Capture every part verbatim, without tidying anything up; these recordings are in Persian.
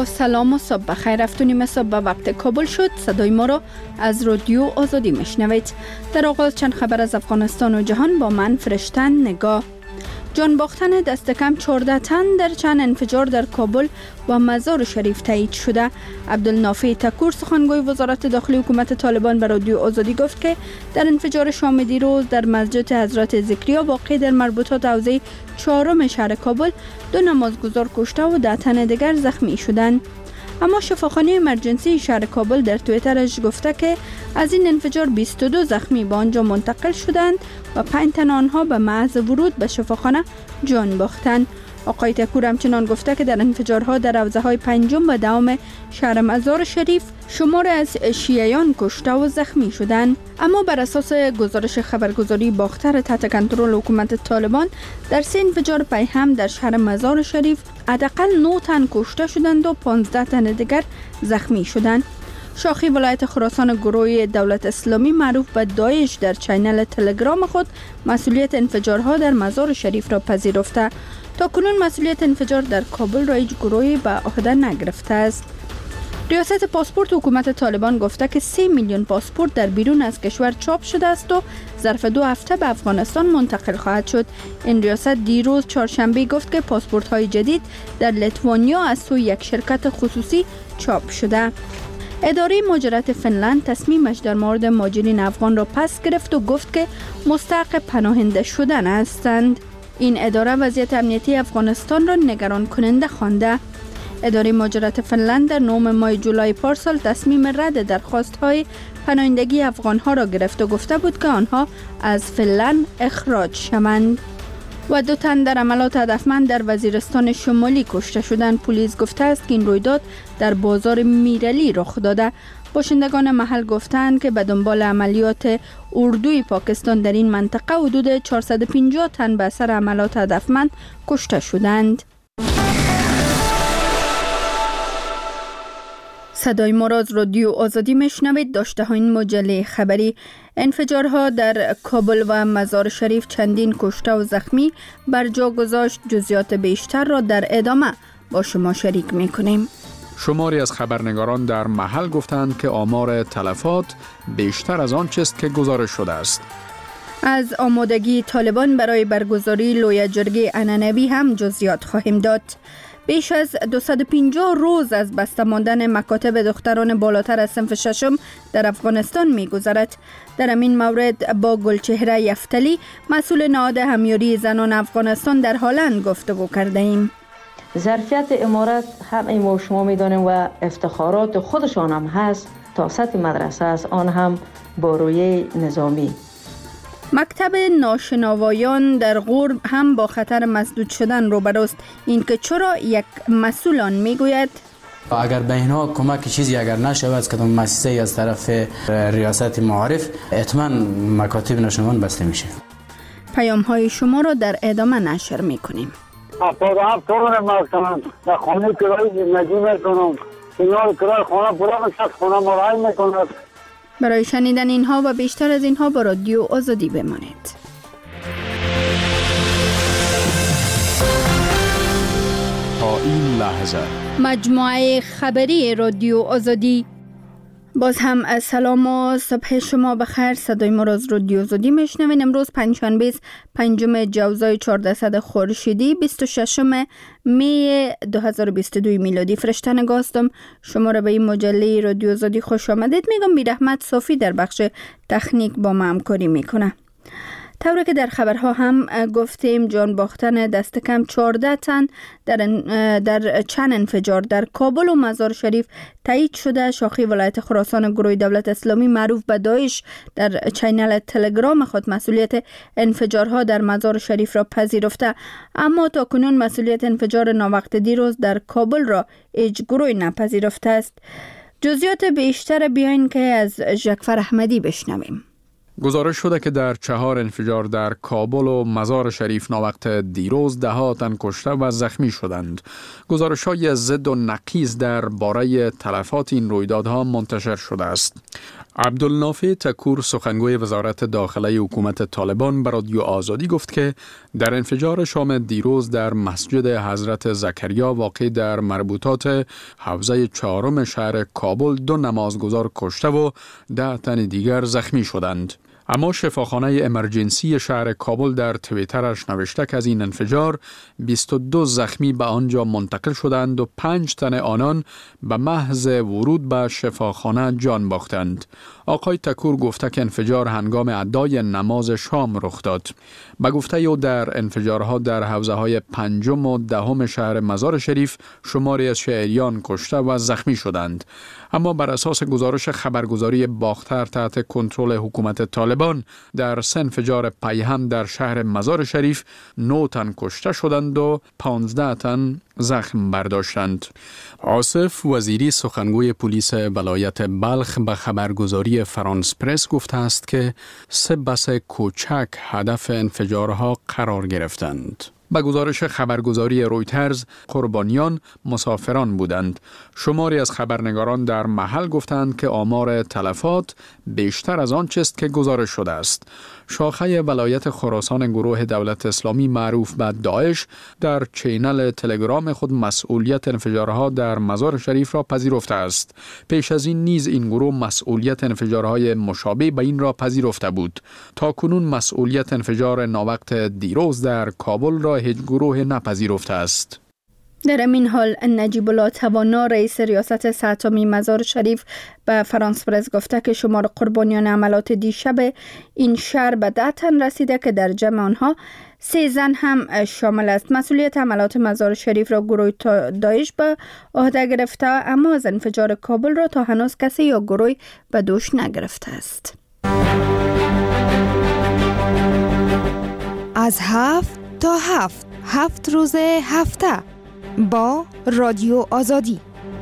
با سلام و صبح بخیر. هفت و نیم صبح به وقت کابل شد. صدای ما را از رادیو آزادی میشنوید. در آغاز چند خبر از افغانستان و جهان با من فرشتن نگاه. جان باختن دست کم چهارده تن در چند انفجار در کابل و مزار شریف تایید شده. عبدالنافع تکور سخنگوی وزارت داخلی حکومت طالبان به رادیو آزادی گفت که در انفجار شام دیروز در مسجد حضرت ذکریا واقع در مربوطات حوزه چهارم شهر کابل دو نمازگزار کشته و ده تن دیگر زخمی شدند. اما شفاخانه امرجنسی شهر کابل در توییترش گفته که از این انفجار بیست و دو زخمی به آنجا منتقل شدند و پنج تن آنها به محض ورود به شفاخانه جان باختند. آقای تکور همچنان گفته که در انفجارها در حوزه های پنجم و دهم شهر مزار شریف شمار از شیعیان کشته و زخمی شدند. اما بر اساس گزارش خبرگزاری باختر تحت کنترل حکومت طالبان در سه انفجار پیهم در شهر مزار شریف حداقل نه تن کشته شدند و پانزده تن دیگر زخمی شدند. شاخی ولایت خراسان گروه دولت اسلامی معروف به داعش در چینل تلگرام خود مسئولیت انفجارها در مزار شریف را پذیرفته. تا کنون مسئولیت انفجار در کابل را هیچ گروهی به عهده نگرفته است. ریاست پاسپورت حکومت طالبان گفته که سه میلیون پاسپورت در بیرون از کشور چاپ شده است و ظرف دو هفته به افغانستان منتقل خواهد شد. این ریاست دیروز چهارشنبه گفت که پاسپورت های جدید در لیتوانیا از سوی یک شرکت خصوصی چاپ شده. اداره مهاجرت فنلند تصمیمش در مورد مهاجرین افغان را پس گرفت و گفت که مستحق پناهنده شدن هستند. این اداره وضعیت امنیتی افغانستان را نگران کننده خوانده. اداره مهاجرت فنلند در نهم ماه جولای پارسال تصمیم رد درخواست‌های پناهندگی افغان‌ها را گرفت و گفته بود که آنها از فنلند اخراج شوند. و دو تن در عملات هدفمند در وزیرستان شمالی کشته شدند. پلیس گفته است که این رویداد در بازار میرلی رخ داده. باشندگان محل گفتند که به دنبال عملیات اردوی پاکستان در این منطقه حدود چهارصد و پنجاه تن به اثر عملات هدفمند کشته شدند. صدای ما را از رادیو آزادی میشنوید. داشته ها این مجله خبری. انفجارها در کابل و مزار شریف چندین کشته و زخمی بر جا گذاشت. جزئیات بیشتر را در ادامه با شما شریک میکنیم. شماری از خبرنگاران در محل گفتند که آمار تلفات بیشتر از آن چیست که گزارش شده است. از آمادگی طالبان برای برگزاری لوی جرگه عنعنوی هم جزئیات خواهیم داد. بیش از دویست و پنجاه روز از بسته ماندن مکاتب دختران بالاتر از صنف ششم در افغانستان می‌گذرد. در همین مورد با گلچهره یفتلی مسئول نهاد همیاری زنان افغانستان در هلند گفتگو کرده ایم. ظرفیت امارت همه ما شما می‌دانیم و افتخارات خودشان هم هست تا سطح مدرسه است، آن هم با رویه نظامی. مکتب ناشنوایان در غور هم با خطر مسدود شدن روبروست. این که چرا یک مسئولان میگوید اگر به اینها کمک چیزی اگر نشود از کدام مؤسسه از طرف ریاست معارف حتما مکاتب ناشنوایان بسته میشه. پیام های شما را در ادامه نشر میکنیم. اپرام تورن ماستان در خانه کرای نجیمه کنم اینها کرای خانه پورا شخص خانه مرای میکند. برای شنیدن اینها و بیشتر از اینها با رادیو آزادی بمانید. تا این لحظه مجموعه خبری رادیو آزادی. باز هم از سلام و صبح شما بخیر. صدای ما را از رادیو آزادی میشنوین. امروز پنجشنبه است، پنجم جوزای چهاردهصد خورشیدی، بیست و ششم می دو هزار و بیست و دو میلادی. فرشته نگاه هستم. شما را به این مجله رادیو آزادی خوش آمدید میگم. بیرحمت صافی در بخش تکنیک با ما همکاری میکنه. طوری که در خبرها هم گفتیم جان باختن دست کم چهارده تن در, در چند انفجار در کابل و مزار شریف تایید شده. شاخی ولایت خراسان گروه دولت اسلامی معروف به داعش در چینل تلگرام خود مسئولیت انفجارها در مزار شریف را پذیرفته. اما تا کنون مسئولیت انفجار ناوقت دیروز در کابل را هیچ گروهی نپذیرفته است. جزئیات بیشتر بیاین که از ژکفر احمدی بشنویم. گزارش شده که در چهار انفجار در کابل و مزار شریف ناوقت دیروز ده ها تن کشته و زخمی شدند. گزارش های ضد و نقیض در باره تلفات این رویدادها منتشر شده است. عبدالنافع تکور سخنگوی وزارت داخله حکومت طالبان به رادیو آزادی گفت که در انفجار شام دیروز در مسجد حضرت زکریا واقع در مربوطات حوزه چهارم شهر کابل دو نمازگزار کشته و ده تن دیگر زخمی شدند. اما شفاخانه امرجنسی شهر کابل در توییترش نوشته که از این انفجار بیست و دو زخمی به آنجا منتقل شدند و پنج تن آنان به محض ورود به شفاخانه جان باختند. آقای تکور گفته که انفجار هنگام ادای نماز شام رخ داد. به گفته او در انفجارها در حوزه های پنجم و دهم شهر مزار شریف شماری از شهریان کشته و زخمی شدند. اما بر اساس گزارش خبرگزاری باختر تحت کنترل حکومت طالبان در سه انفجار پیهم در شهر مزار شریف نه تن کشته شدند و پانزده تن زخم برداشتند. آصف وزیری سخنگوی پلیس ولایت بلخ به خبرگزاری فرانس پرس گفته است که سه بس کوچک هدف انفجارها قرار گرفتند. به گزارش خبرگزاری رویترز قربانیان مسافران بودند. شماری از خبرنگاران در محل گفتند که آمار تلفات بیشتر از آن چیست که گزارش شده است. شاخه ولایت خراسان گروه دولت اسلامی معروف به داعش در چینل تلگرام خود مسئولیت انفجارها در مزار شریف را پذیرفته است. پیش از این نیز این گروه مسئولیت انفجارهای مشابه به این را پذیرفته بود. تا کنون مسئولیت انفجار ناوقت دیروز در کابل را هیچ گروه نپذیرفته است. در این حال نجیب الله توانا رئیس ریاست سه‌تامی مزار شریف به فرانس پرس گفته که شمار قربانیان عملات دیشب این شهر به ده تن رسیده که در جمع آنها سه زن هم شامل است. مسئولیت عملات مزار شریف را گروه داعش به عهده گرفته، اما از انفجار کابل را تا هنوز کسی یا گروه به دوش نگرفته است. از هفت تا هفت هفت روز هفته با رادیو آزادی.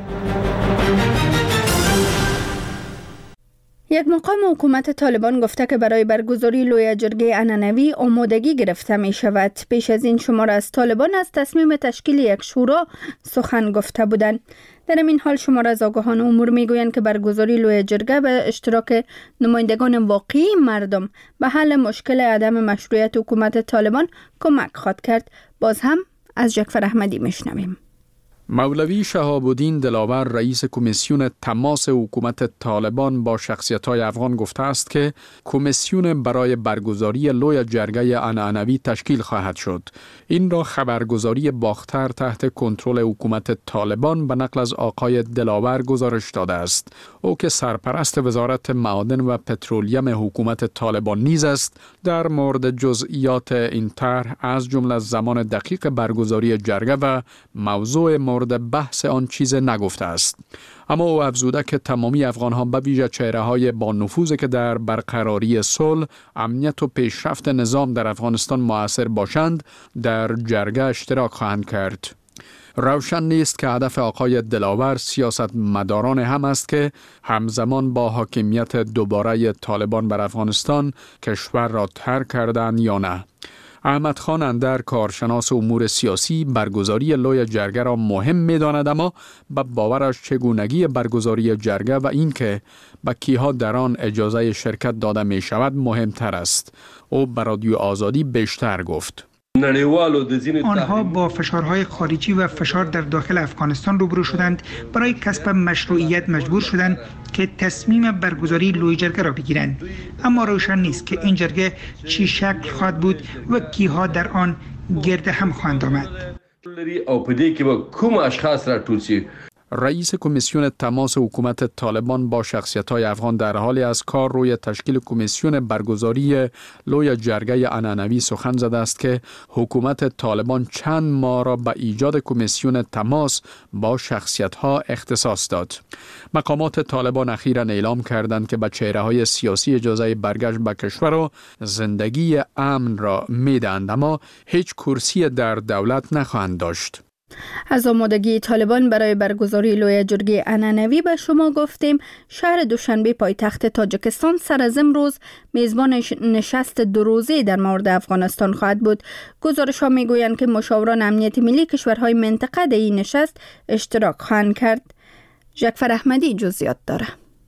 یک مقام حکومت طالبان گفته که برای برگزاری لوی جرگه عنعنوی آمادگی گرفته می شود. پیش از این شمار از طالبان از تصمیم تشکیل یک شورا سخن گفته بودند. در این حال شمار از آگاهان امور می گویند که برگزاری لوی جرگه به اشتراک نمایندگان واقعی مردم به حل مشکل عدم مشروعیت حکومت طالبان کمک خواهد کرد. باز هم از جعفر احمدی میشنویم. مولوی شهاب الدین دلاور رئیس کمیسیون تماس حکومت طالبان با شخصیت‌های افغان گفته است که کمیسیون برای برگزاری لوی جرگه عنعنوی تشکیل خواهد شد. این را خبرگزاری باختر تحت کنترل حکومت طالبان به نقل از آقای دلاور گزارش داده است. او که سرپرست وزارت معادن و پترولیم حکومت طالبان نیز است، در مورد جزئیات این طرح از جمله زمان دقیق برگزاری جرگه و موضوع مورد بحث آن چیز نگفته است. اما او افزوده که تمامی افغان‌ها به ویژه چهره‌های با نفوذ که در برقراری صلح، امنیت و پیشرفت نظام در افغانستان مؤثر باشند، در جرگه اشتراک خواهند کرد. روشن نیست که هدف آقای دلاور سیاست مداران هم است که همزمان با حاکمیت دوباره طالبان بر افغانستان کشور را ترک کردند یا نه. احمد خان اندر کارشناس امور سیاسی برگزاری لوی جرگه را مهم می داند، اما به باورش چگونگی برگزاری جرگه و اینکه به کیها در آن اجازه شرکت داده می شود مهمتر است. او به رادیو آزادی بیشتر گفت. آنها با فشارهای خارجی و فشار در داخل افغانستان روبرو شدند. برای کسب مشروعیت مجبور شدند که تصمیم برگزاری لوی جرگه را بگیرند. اما روشن نیست که این جرگه چی شکل خواهد بود و کیها در آن گرد هم خواهند آمد. رئیس کمیسیون تماس حکومت طالبان با شخصیت‌های افغان در حال از کار روی تشکیل کمیسیون برگزاری لوی جرگه عنعنوی سخن زده است که حکومت طالبان چند ماه را به ایجاد کمیسیون تماس با شخصیت‌ها اختصاص داد. مقامات طالبان اخیراً اعلام کردند که به چهره‌های سیاسی اجازه برگشت به کشور و زندگی امن را می‌دهند، اما هیچ کرسی در دولت نخواهند داشت. از آمادگی طالبان برای برگزاری لوی جرگه عنعنوی به شما گفتیم. شهر دوشنبه پایتخت تاجیکستان سر از امروز میزبان نشست دو روزه در مورد افغانستان خواهد بود. گزارش‌ها میگویند که مشاوران امنیت ملی کشورهای منطقه در این نشست اشتراک خواهند کرد. جعفر احمدی جزئیات داره.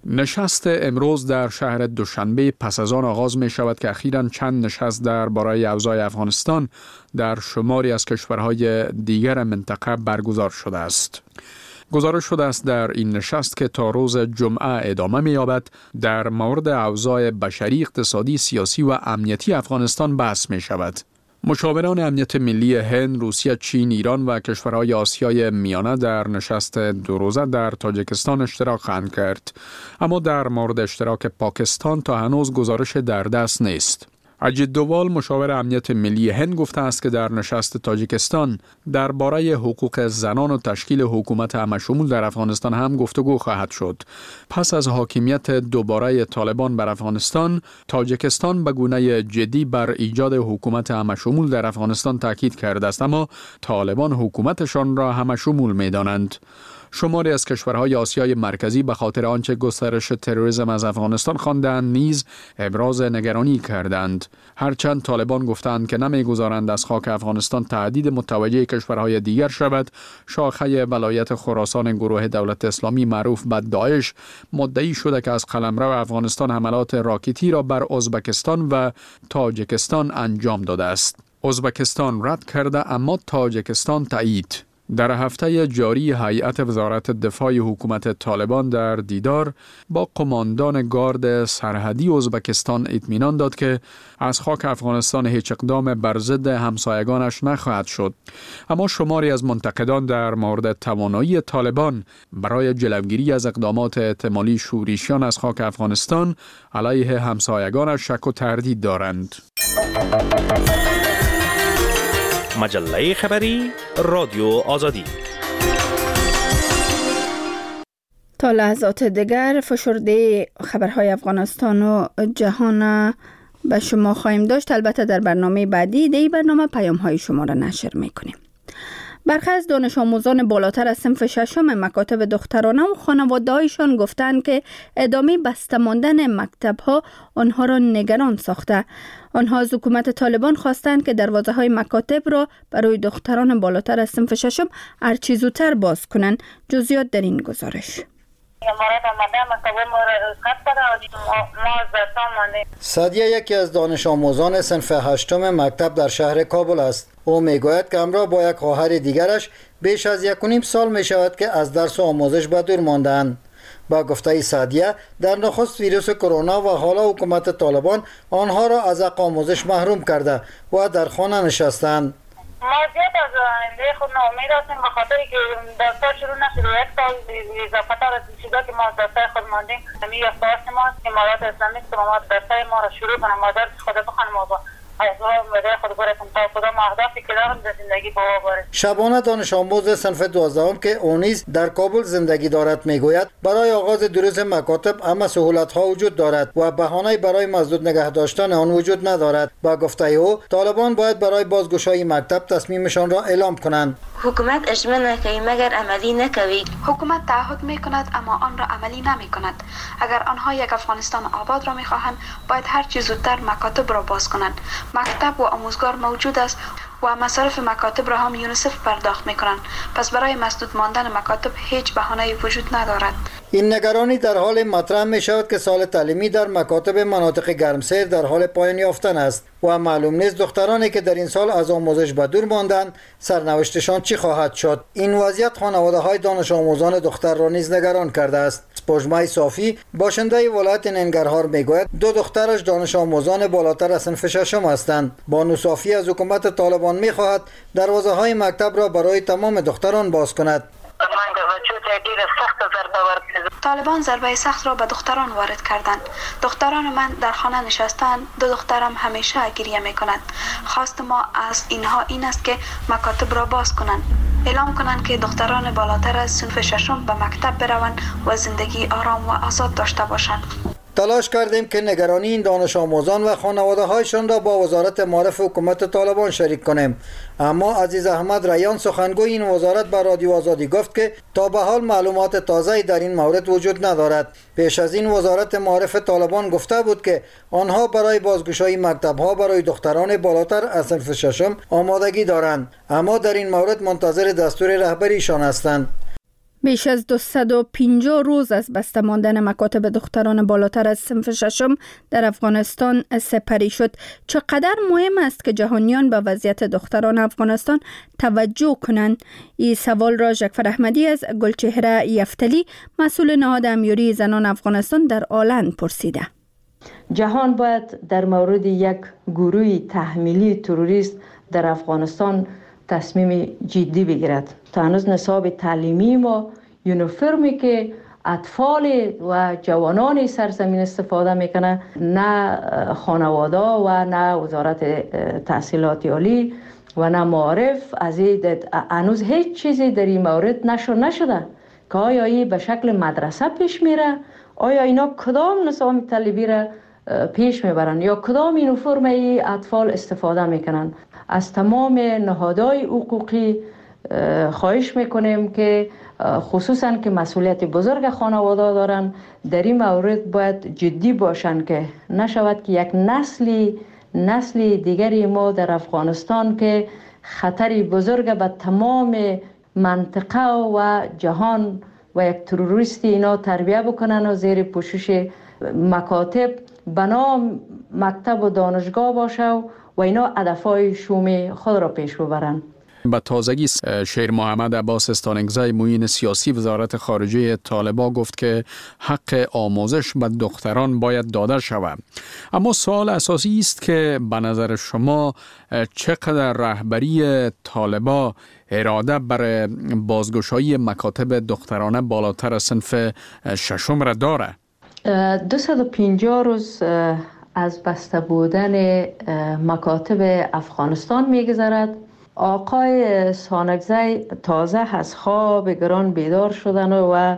نشست امروز در شهر دوشنبه پس از آن آغاز می شود که اخیراً چند نشست در باره اوضاع افغانستان در شماری از کشورهای دیگر منطقه برگزار شده است. گزارش شده است در این نشست که تا روز جمعه ادامه می یابد در مورد اوضاع بشری، اقتصادی، سیاسی و امنیتی افغانستان بحث می شود. مشاوران امنیت ملی هند، روسیه، چین، ایران و کشورهای آسیای میانه در نشست دو روزه در تاجیکستان اشتراک خواهند کرد، اما در مورد اشتراک پاکستان تا هنوز گزارش در دست نیست. اجید دووال، مشاور امنیت ملی هند، گفته است که در نشست تاجیکستان درباره حقوق زنان و تشکیل حکومت همشمول در افغانستان هم گفتگو خواهد شد. پس از حاکمیت دوباره طالبان بر افغانستان، تاجیکستان به گونه جدی بر ایجاد حکومت همشمول در افغانستان تاکید کرده است، اما طالبان حکومتشان را همشمول می‌دانند. شماری از کشورهای آسیای مرکزی به خاطر آنچه گسترش تروریسم از افغانستان خواندند نیز ابراز نگرانی کردند، هرچند طالبان گفتند که نمیگذارند از خاک افغانستان تهدید متوجه کشورهای دیگر شود. شاخه ولایت خراسان گروه دولت اسلامی معروف به داعش مدعی شده که از قلمرو افغانستان حملات راکتی را بر ازبکستان و تاجیکستان انجام داده است. ازبکستان رد کرده اما تاجیکستان تایید. در هفته جاری هیئت وزارت دفاع حکومت طالبان در دیدار با قماندان گارد سرحدی ازبکستان اطمینان داد که از خاک افغانستان هیچ اقدام بر ضد همسایگانش نخواهد شد. اما شماری از منتقدان در مورد توانایی طالبان برای جلوگیری از اقدامات احتمالی شورشیان از خاک افغانستان علیه همسایگانش شک و تردید دارند. مجله خبری رادیو آزادی. تا لحظات دیگر فشرده خبرهای افغانستان و جهان به شما خواهیم داشت. البته در برنامه بعدی دی برنامه پیام های شما را نشر میکنیم. برخی از دانش آموزان بالاتر از صنف ششم مکاتب دخترانه و خانواده‌هایشان گفتند که ادامه بسته ماندن مکتب‌ها آنها را نگران ساخته. آنها از حکومت طالبان خواستند که دروازه‌های مکاتب را برای دختران بالاتر از صنف ششم هرچه زودتر باز کنند. جزئیات در این گزارش. سادیه یکی از دانش آموزان صنف هشتم مکتب در شهر کابل است. او میگوید که همراه با یک خواهر دیگرش بیش از یک و نیم سال می شود که از درس و آموزش به دور ماندند. با گفته سادیه در نخست ویروس کرونا و حالا حکومت طالبان آنها را از حق آموزش محروم کرده و در خانه نشستند. ما زیاد از آینده خود ناامید هستیم به خاطری که درس‌ها شروع نشده. یک سال اضافه تر از شده که ما از درس‌های خود ماندیم. همین یافته‌هاش ما امارات اسلامی که ما درس‌های ما را شروع کنم ما درس خود بخوانم و شبانه دانش آموز صنف دوازدهم که او نیز در کابل زندگی دارد میگوید برای آغاز دروس مکاتب همه سهولت ها وجود دارد و بهانه‌ای برای مسدود نگه داشتن آن وجود ندارد. با گفته او طالبان باید برای بازگشایی مکتب تصمیمشان را اعلام کنند. حکومت اجماع نکنی مگر عملی نکوی. حکومت تعهد میکند اما آن را عملی نمیکند. اگر آنها یک افغانستان آباد را میخواهند باید هر چه زودتر مکاتب را باز کنند. مکتب و آموزگار موجود است و مصارف مکاتب را هم یونیسف پرداخت میکنند. پس برای مسدود ماندن مکاتب هیچ بهانه‌ای وجود ندارد. این نگرانی در حال مطرح می شود که سال تعلیمی در مکاتب مناطق گرمسیر در حال پایان یافتن است و معلوم نیست دخترانی که در این سال از آموزش به دور ماندند سرنوشتشان چی خواهد شد. این وضعیت خانواده های دانش آموزان دختر را نیز نگران کرده است. پژمای صافی باشنده ولایت ننگرهار میگوید دو دخترش دانش آموزان بالاتر از صنف ششم هستند. بانو صافی از حکومت طالبان میخواهد دروازه های مکتب را برای تمام دختران باز کند. طالبان ضربه سخت را به دختران وارد کردند. دختران من در خانه نشستند. دو دخترم همیشه گریه میکنند. خواست ما از اینها این است که مکاتب را باز کنند. اعلام کنند که دختران بالاتر از صنف ششم به مکتب بروند و زندگی آرام و آزاد داشته باشند. تلاش کردیم که نگرانی این دانش آموزان و خانواده هایشان را با وزارت معارف حکومت طالبان شریک کنیم، اما عزیز احمد ریان سخنگوی این وزارت به رادیو آزادی گفت که تا به حال معلومات تازه‌ای در این مورد وجود ندارد. پیش از این وزارت معارف طالبان گفته بود که آنها برای بازگشایی مکتب‌ها برای دختران بالاتر از صنف ششم آمادگی دارند، اما در این مورد منتظر دستور رهبریشان هستند. بیش از دویست و پنجاه روز از بسته ماندن مکاتب دختران بالاتر از صنف ششم در افغانستان سپری شد. چقدر مهم است که جهانیان به وضعیت دختران افغانستان توجه کنند؟ این سوال را ژکفر احمدی از گلچهره یفتلی، مسئول نهاد امیری زنان افغانستان در آلند پرسیده. جهان باید در مورد یک گروه تحمیلی تروریست در افغانستان تصمیم جدی بگیرد. تا هنوز نصاب تعلیمی ما یونیفرمی که اطفال و جوانان سرزمین استفاده میکنه، نه خانواده و نه وزارت تحصیلات عالی و نه معارف از این هنوز هیچ چیزی در این مورد نشر نشده که آیا این به شکل مدرسه پیش میره، آیا اینا کدام نظام طالبی را پیش میبرن یا کدام یونیفرم ای اطفال استفاده میکنن. از تمام نهادهای حقوقی خواهش میکنیم که خصوصا که مسئولیت بزرگ خانواده دارن در این مورد باید جدی باشن که نشود که یک نسلی نسلی دیگری ما در افغانستان که خطری بزرگ به تمام منطقه و جهان و یک تروریستی اینا تربیه بکنن و زیر پوشش مکاتب بنا مکتب و دانشگاه باشه و اینا هدفهای شوم خود را پیش ببرن. به تازگی شیر محمد عباس استانگزای معین سیاسی وزارت خارجه طالبان گفت که حق آموزش به دختران باید داده شود. اما سوال اساسی است که به نظر شما چقدر رهبری طالبان اراده بر بازگشایی مکاتب دخترانه بالاتر از صنف ششم را داره؟ دویست و پنجاه روز از بسته بودن مکاتب افغانستان میگذرد. آقای سانگزی تازه از خواب گران بیدار شدن و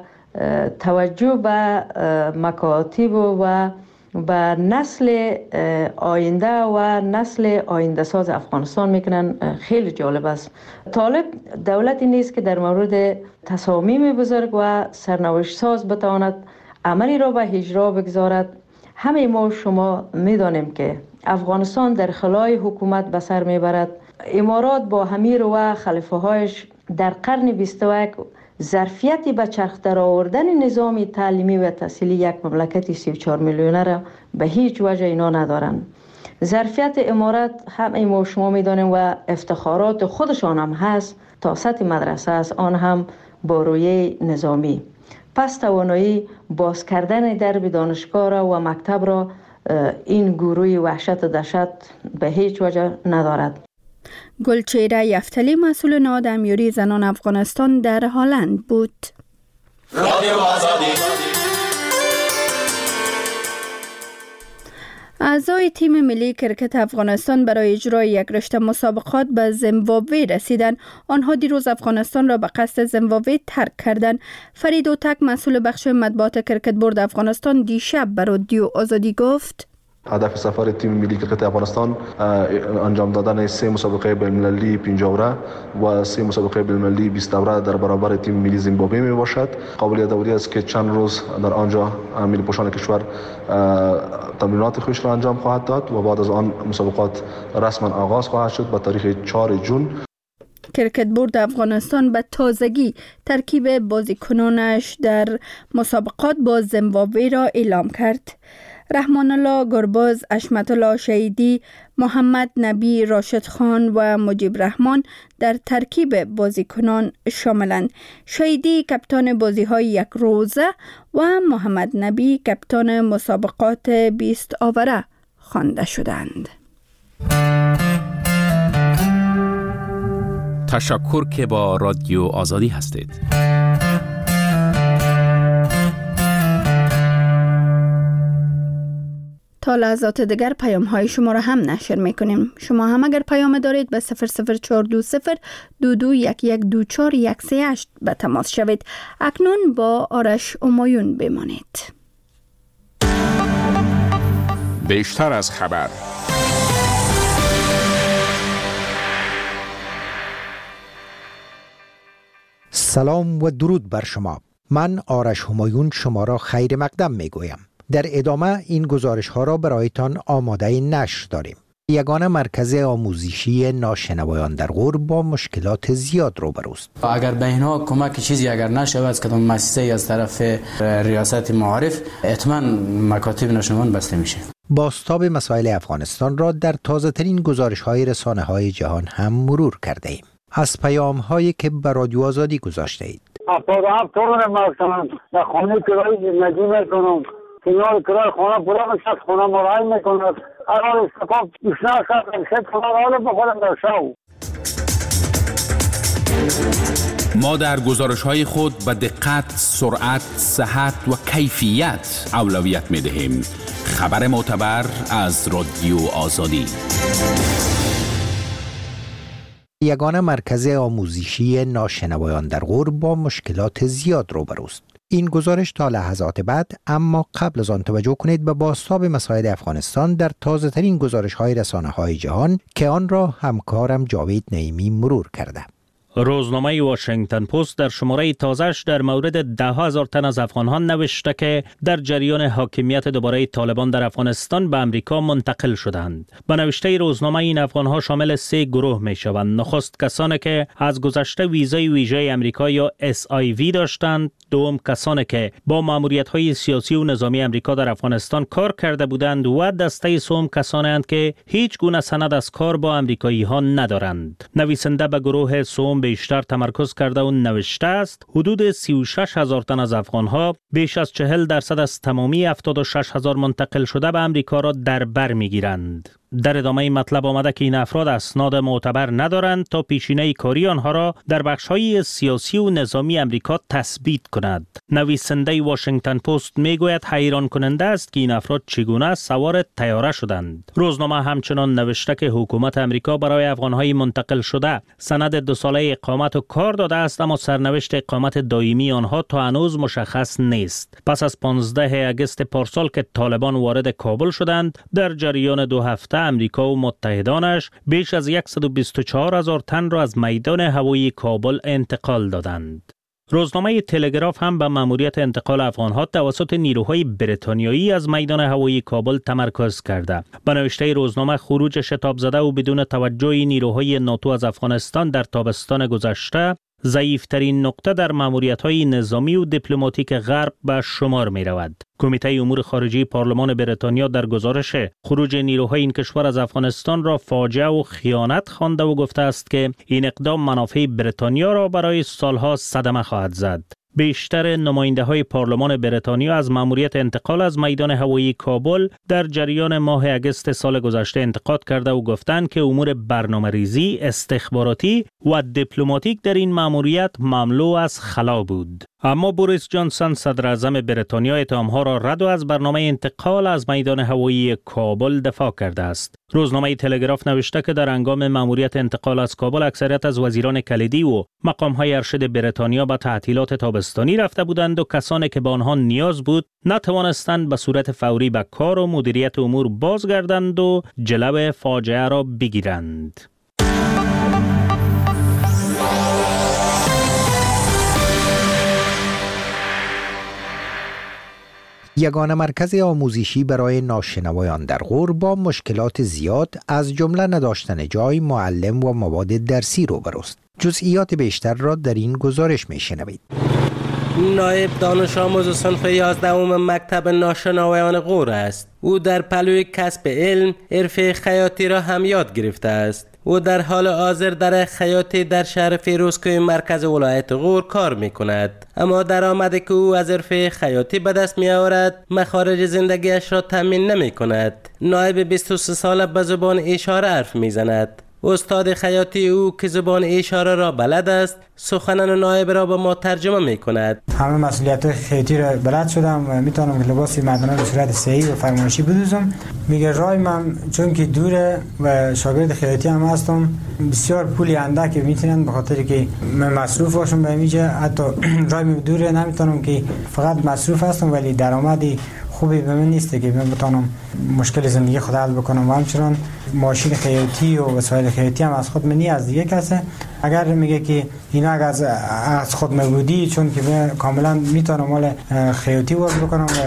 توجه به مکاتب و به نسل آینده و نسل آینده ساز افغانستان میکنن. خیلی جالب است. طالب دولتی نیست که در مورد تصامیم بزرگ و سرنوشت ساز بتواند عملی را به اجرا بگذارد. همه ما شما میدانیم که افغانستان در خلای حکومت به سر میبرد. امارات با امیر و خلیفه هایش در قرن بیست و یک ظرفیتی به چرخ در آوردن نظام تعلیمی و تحصیلی یک مملکت سی و چهار میلیونه را به هیچ وجه اینا ندارن. ظرفیت امارات همه ما شما میدانیم و افتخارات خودشان هم هست تا سطح مدرسه است، آن هم با روی نظامی. پس توانایی باز کردن درب دانشگاه را و مکتب را این گروه وحشت و دهشت به هیچ وجه ندارد. گلچهره یفتلی، مسئول نهاد امیری زنان افغانستان در هلند بود. رادیو آزادی. اعضای تیم ملی کرکت افغانستان برای اجرای یک رشته مسابقات به زیمبابوه رسیدند. آنها دیروز افغانستان را به قصد زیمبابوه ترک کردند. فرید اوتک، مسئول بخش مطبوعات کرکت بورد افغانستان، دیشب به رادیو آزادی گفت هدف سفر تیم ملی کرکت افغانستان انجام دادن سه مسابقه بین‌المللی پنجاه دوره و سه مسابقه بین‌المللی بیست دوره در برابر تیم ملی زیمبابوه می باشد. قابل یادآوری است که چند روز در آنجا ملی پوشان کشور تمرینات خود را انجام خواهد داد و بعد از آن مسابقات رسما آغاز خواهد شد به تاریخ چهارم جون. کرکت بورد افغانستان به تازگی ترکیب بازیکنانش در مسابقات با زیمبابوه را اعلام کرد. رحمان الله گرباز، اشمت الله شهیدی، محمد نبی راشد خان و مجیب رحمان در ترکیب بازیکنان شاملند. شهیدی کپتان بازی‌های یک روزه و محمد نبی کپتان مسابقات بیست آوره خوانده شدند. تشکر که با رادیو آزادی هستید. تا لحظات دیگر پیام های شما را هم نشر میکنیم. شما هم اگر پیام دارید به صفر صفر چهار دو صفر دو دو یک یک دو چهار یک سه هشت به تماس شوید. اکنون با آرش همایون بمانید. بیشتر از خبر. سلام و درود بر شما. من آرش همایون شما را خیر مقدم می گویم. در ادامه این گزارش ها را برایتان آماده نشر داریم. یگانه مرکز آموزشی ناشنوایان در غور با مشکلات زیاد روبروست. اگر به اینها کمک چیزی اگر نشود که مؤسسه از طرف ریاست معارف حتما مکاتب ناشنوان بسته میشه. بازتاب مسائل افغانستان را در تازه ترین گزارش های رسانه های جهان هم مرور کرده ایم. از پیام هایی که به رادیو آزادی گذاشته اید. هفتاد و هفت تورن مکتبم در خانه کرای زندگی میکنم. کنار کرای خانه پورا میشد، خانه مرای میکند. اگر استفاق اشنا شد شد خانه حالا بخورم در شو. ما در گزارش های خود به دقت، سرعت، صحت و کیفیت اولویت می دهیم. خبر معتبر از رادیو آزادی. یگانه مرکز آموزشی ناشنوایان در غور با مشکلات زیاد روبروست. این گزارش تا لحظات بعد، اما قبل از آن توجه کنید به بازتاب مسائل افغانستان در تازه ترین گزارش های رسانه های جهان که آن را همکارم جاوید نعیمی مرور کرده. روزنامه واشنگتن پست در شماره تازه‌اش در مورد ده هزار تن از افغان‌ها نوشته که در جریان حاکمیت دوباره طالبان در افغانستان به امریکا منتقل شدند. به نوشته روزنامه این افغان‌ها شامل سه گروه می‌شوند. نخست کسانی که از گذشته ویزای ویژه امریکا یا اس آی وی داشتند، دوم کسانی که با ماموریت‌های سیاسی و نظامی امریکا در افغانستان کار کرده بودند و دسته سوم کسانی اند که هیچ گونه سند از کار با امریکایی‌ها ندارند. نویسنده به گروه سوم بیشتر تمرکز کرده و نوشته است حدود سی و شش هزار تن از افغان‌ها، بیش از چهل درصد از تمامی هفتاد و شش هزار منتقل شده به امریکا را در بر می‌گیرند. در ادامه مطلب آمده که این افراد اسناد معتبر ندارند تا پیشینه کاری آنها را در بخش‌های سیاسی و نظامی امریکا تثبیت کند. نویسنده واشنگتن پست میگوید حیران کننده است که این افراد چگونه سوار طیاره شدند. روزنامه همچنان نوشته که حکومت امریکا برای افغان‌های منتقل شده سند دو ساله اقامت و کار داده است، اما سرنوشت اقامت دائمی آنها تا هنوز مشخص نیست. پس از پانزده آگوست پارسال که طالبان وارد کابل شدند، در جریان دو هفته امریکا و متحدانش بیش از صد و بیست و چهار هزار تن را از میدان هوایی کابل انتقال دادند. روزنامه تلگراف هم به مأموریت انتقال افغان‌ها توسط نیروهای بریتانیایی از میدان هوایی کابل تمرکز کرده. به نوشته روزنامه خروج شتاب زده و بدون توجه نیروهای ناتو از افغانستان در تابستان گذشته ضعیفترین نقطه در مأموریت‌های نظامی و دیپلماتیک غرب به شمار می‌رود. کمیته امور خارجه پارلمان بریتانیا در گزارش خروج نیروهای این کشور از افغانستان را فاجعه و خیانت خوانده و گفته است که این اقدام منافع بریتانیا را برای سالها صدمه خواهد زد. بیشتر نماینده های پارلمان بریتانیا از مأموریت انتقال از میدان هوایی کابل در جریان ماه اگست سال گذشته انتقاد کرده و گفتند که امور برنامه‌ریزی، استخباراتی و دیپلماتیک در این مأموریت مملو از خلا بود. اما بوریس جانسون صدر اعظم بریتانیا اتهام‌ها را رد و از برنامه انتقال از میدان هوایی کابل دفاع کرده است. روزنامه تلگراف نوشته که در هنگام مأموریت انتقال از کابل اکثریت از وزیران کلیدی و مقام‌های ارشد بریتانیا به تعطیلات تابستانی رفته بودند و کسانی که به آنها نیاز بود نتوانستند به صورت فوری به کار و مدیریت امور بازگردند و جلو فاجعه را بگیرند. یگانه مرکز آموزشی برای ناشنوایان در غور با مشکلات زیاد از جمله نداشتن جای، معلم و مواد درسی روبروست. جزئیات بیشتر را در این گزارش میشنوید. نایب دانش آموز صنف یازدهم مکتب ناشنوایان غور است. او در پلوی کسب علم حرفه خیاطی را هم یاد گرفته است. او در حال حاضر در خیاطی در شهر فیروزکوه مرکز ولایت غور کار می کند، اما درآمدی که او از حرفه خیاطی به دست می آورد مخارج زندگیش را تامین نمی کند. نایب بیست و سه ساله به زبان اشاره حرف می زند. استاد خیاطی او که زبان اشاره را بلد است سخنان نایب را به ما ترجمه می کند. همه مسئولیت خیاطی را بلد شدم و میتونم که لباس مردانه به صورت صحیح و فرمایشی بدوزم. میگه رای من چون که دوره و شاگرد خیاطی هم هستم بسیار پولی اندک میتونن به خاطر که من مصروف باشم به میجه، حتی رای می دوره نمیتونم که فقط مصروف هستم ولی درآمدی خوبی به من نیست که من بتونم مشکل زندگی خود حل بکنم. و همچنان ماشین خیاطی و وسایل خیاطی هم از خود منی از دیگه کسه. اگر میگه که اینا اگر از خود مبودی چون که من کاملا میتونم مال خیاطی ورد بکنم و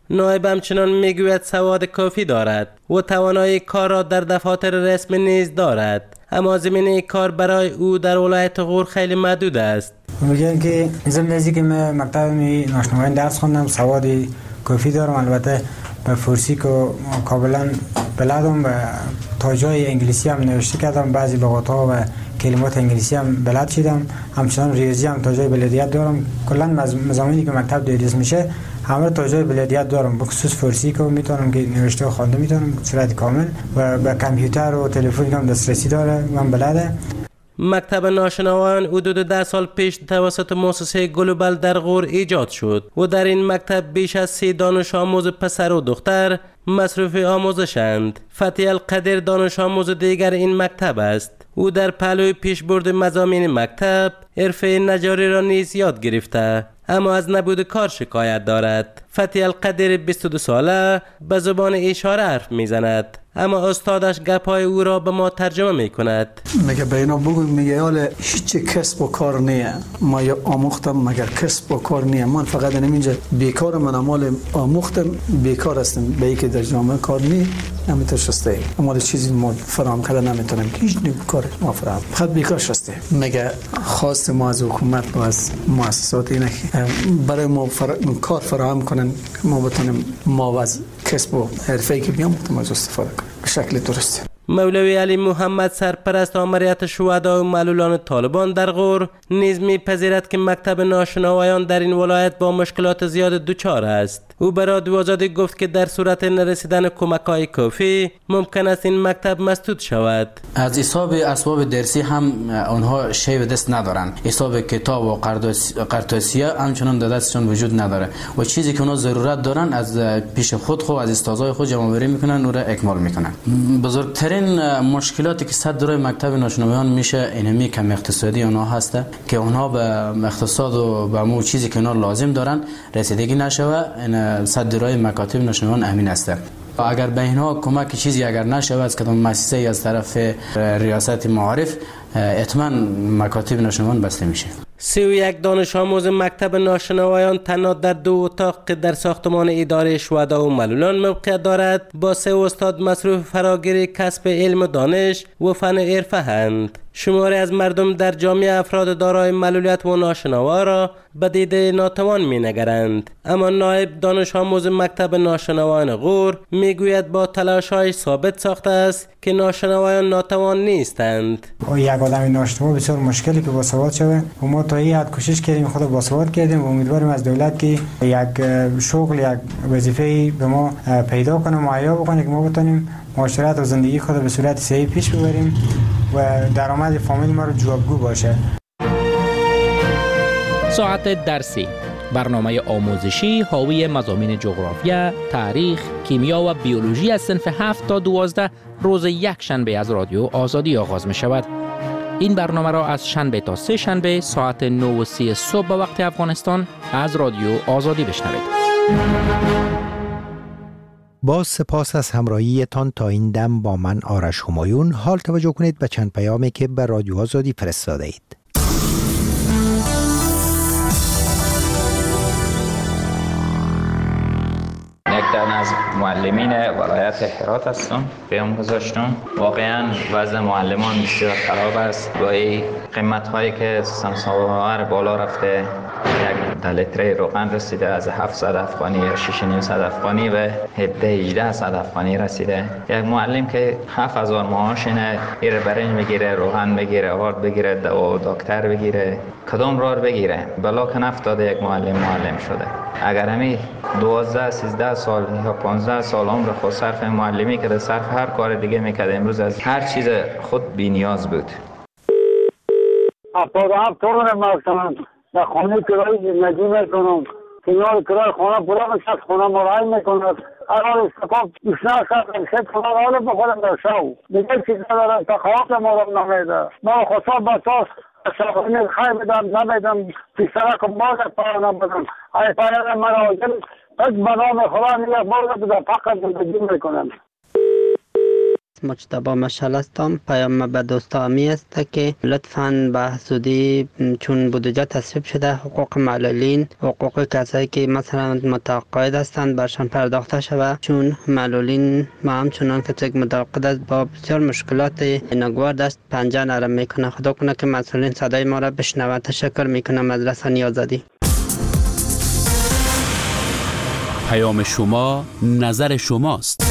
نایب همچنان میگوید سواد کافی دارد و توانایی کار را در دفاتر رسمی نیز دارد، اما زمینه کار برای او در ولایت غور خیلی محدود است. میگن که زمینه که من مکتب ناشناوایان درس خوندم، سواد کافی دارم، البته به فارسی که کاملا بلدم و تا جای انگلیسی هم نوشته کردم، بعضی لغات ها و کلمات انگلیسی هم بلد شدم، همچنان ریاضی هم تا جای بلدیت دارم. کلا مضامینی که مکتب تدریس میشه همه تا جای بلدیت دارم، به خصوص فارسی که میتونم که نوشته و خوانده میتونم صورت کامل، و به کامپیوتر و تلفن هم دسترسی داره، من بلده. مکتب ناشنوایان حدود ده سال پیش توسط مؤسسه گلوبال در غور ایجاد شد و در این مکتب بیش از سی دانش آموز پسر و دختر مصروف آموزشند. فتحی القدر دانش آموز دیگر این مکتب است. او در پهلوی پیشبرد مضامین مکتب حرفه نجاری را نیز یاد گرفته، اما از نبود کار شکایت دارد. فتحی القدر بیست و دو ساله به زبان اشاره حرف میزند، اما استادش گپای او را به ما ترجمه میکند. میگه به اینا بگو، میگه حالا هیچ کسب و کار نیه، ما یا آموختم مگر کسب و کار نیه، من فقط اینجا بیکار، من امال آموختم بیکار هستم، به ای که در جامعه کار نی نمیتونم شسته، اما چیزی ما فراهم کرده نمیتونم، هیچ نیو کار ما فراهم، فقط بیکار شسته. میگه خواست ما از حکومت و از مؤسسات اینه که برای ما فر... کار فراهم کنن، ما بتونیم ما از کسب و حرفه‌ای که بیام بتونیم از استفاده کنیم به شکل درسته. مولوی علی محمد سرپرست آمریت شهدا و معلولان طالبان در غور نیز میپذیرد که مکتب ناشنوایان در این ولایت با مشکلات زیاد دوچار است. او به رادیو آزادی گفت که در صورت نرسیدن کمک‌های کافی ممکن است این مکتب مسدود شود. از حساب اسباب درسی هم آنها شی به دست ندارن، حساب کتاب و قرطاسیه همچنان در دستشون وجود نداره و چیزی که اونها ضرورت دارن از پیش خود خود از استادای خود جمع آوری میکنن و را اکمال میکنن. بزرگترین مشکلاتی که صد درای مکتب ناشنوایان میشه اینمی کم اقتصادی اونها هسته که اونها به اقتصاد و به مو چیزی که اونها لازم دارن رسیدگی نشوه. این صد درای مکاتب ناشنوایان امین است. اگر به اینها کمک چیزی اگر نشود از کدام مؤسسه از طرف ریاست معارف، حتما مکاتب ناشنوایان بسته میشه. سی و یک دانش آموز مکتب ناشنوایان تنها در دو اتاق که در ساختمان اداره شهدا و معلولان موقعیت دارد با سه استاد مصروف فراگیری کسب علم و دانش و فن حرفه‌اند. شماری از مردم در جامعه افراد دارای معلولیت و ناشنوا را به دیده ناتوان می‌نگرند، اما نایب دانش آموز مکتب ناشنوایان غور میگوید با تلاش‌های ثابت ساخته است که ناشنوایان ناتوان نیستند. یک آدم ناشنوا بسیار مشکلی که باسواد شود و ما تا این حد کوشش کردیم خود باسواد کردیم و امیدواریم از دولت که یک شغل یک وظیفه‌ای به ما پیدا کنه، مهیا بکنه که ما بتونیم معاشرت و زندگی خود به صورت صحیح پیش ببریم و درآمد فامیل ما رو جوابگو باشه. ساعت درسی، برنامه آموزشی حاوی مضامین جغرافیا، تاریخ، کیمیا و بیولوژی از صنف هفت تا دوازده روز یک شنبه از رادیو آزادی آغاز می شود. این برنامه را از شنبه تا سه شنبه ساعت نه و سی صبح به وقت افغانستان از رادیو آزادی بشنوید. با سپاس از همراهیتان تا این دم با من آرش همایون. حال توجه کنید به چند پیامی که به رادیو آزادی فرستاده اید. یکتن از معلمین ولایت هرات هستم، پیام گذاشتم. واقعا وضع معلمان بسیار خراب است. با این قیمت هایی که سمساور بالا رفته، یک لیتر روغن رسیده از هفتصد افغانی یا شش و نیم صد افغانی به هفده هجده صد افغانی رسیده. یک معلم که هفت هزار معاش اینه، ایر برنج بگیره، روغن بگیره، آرد بگیره، دوا دکتر بگیره، کدام راه بگیره؟ بلا که نفتاده یک معلم معلم شده. اگر همی دوازده سیزده سال یا پانزده سال عمر خود صرف معلمی که صرف هر کار دیگه میکرد، امروز از هر چیز خود بی نیاز بود. هفتاد و هفت تورن مثلا در خانه کرایی ندی میکنم، کنار کرای خانه پورا میشد، خانه مرای میکند. اگر استقاب اشنا شد شد خانه حالا بخورم در شو دیگه چیز ندارم تا خواب مورم نمیده. ما خصوصا بساس شاقینی خیلی بدم نمیدم، پیسرک باز پایانم بدم. ای پایانم من آجل از بنام خدا نیست باز بدم فقط زندگی میکنم. مجتبی مشعل هستم. پیام به دوستامی است که لطفاً به زودی چون بودجه تصویب شده حقوق معلولین، حقوق کسایی که مثلا متقاعد هستند برشان پرداخته شود، چون معلولین ما همچنان که متقاعد است با بسیار مشکلات ناگوار دست پنجه نرم میکنه. خدا کنه که مسئولین صدای ما را بشنوند. تشکر میکنم از رسانه آزادی. پیام شما نظر شماست.